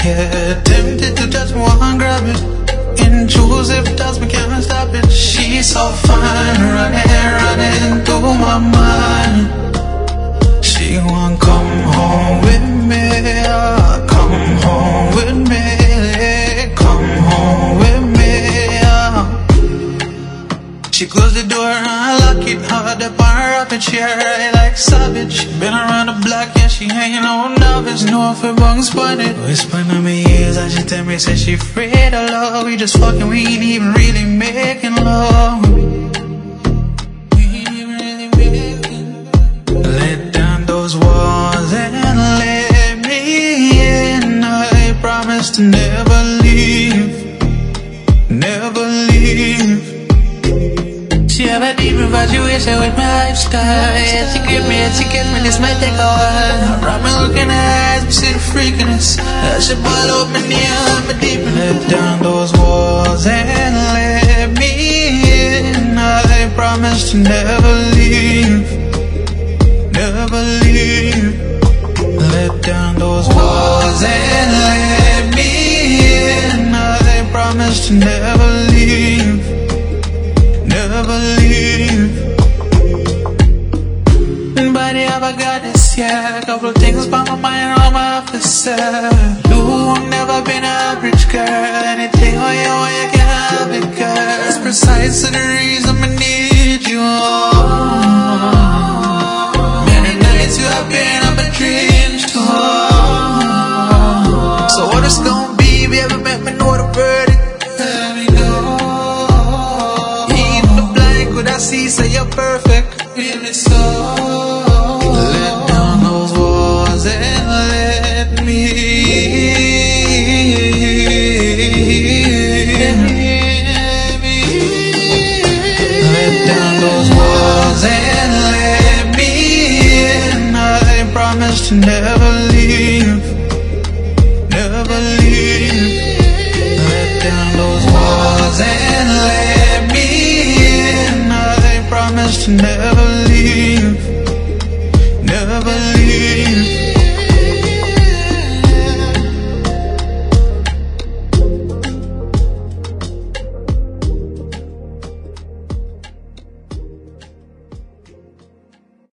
Yeah, tempted to touch me, one grab it. Intrusive thoughts, me can't stop it. She's so fine, running through my mind. She won't come home with me, come home with me, come home with me. She closed the door and I lock it. Hard up on her up and she ride like savage. Been around the block, yeah, she ain't no novice. No if it bungs spotted. Whispering on me ears as she tell me, say she afraid of love. We just fucking, we ain't even really making love. We ain't even really making. Let down those walls and let me in. I promise to never leave, never leave. She have a deep infatuation with my lifestyle. Yeah, she give me and she gives me, this might take a while. Around me looking at her eyes, me see the freakiness. She ball up my knee, I'm a deep. Let down those walls and let me in. I promise to never leave, never leave. Let down those walls and let me in. I promise to never leave, never leave. Nobody ever got this, yeah. A couple of things by my mind on my officer. You never been an average girl. Anything on you can have it, girl. That's precisely the reason I need you. Many nights you have been up a dreams too. So what it's gonna be, baby, make me know the verdict. Let me know. I see, say you're perfect, really so. Let down those walls and let me let down those walls and let me in. I promise to never leave, never leave. Let down those walls and let me in. I promise to never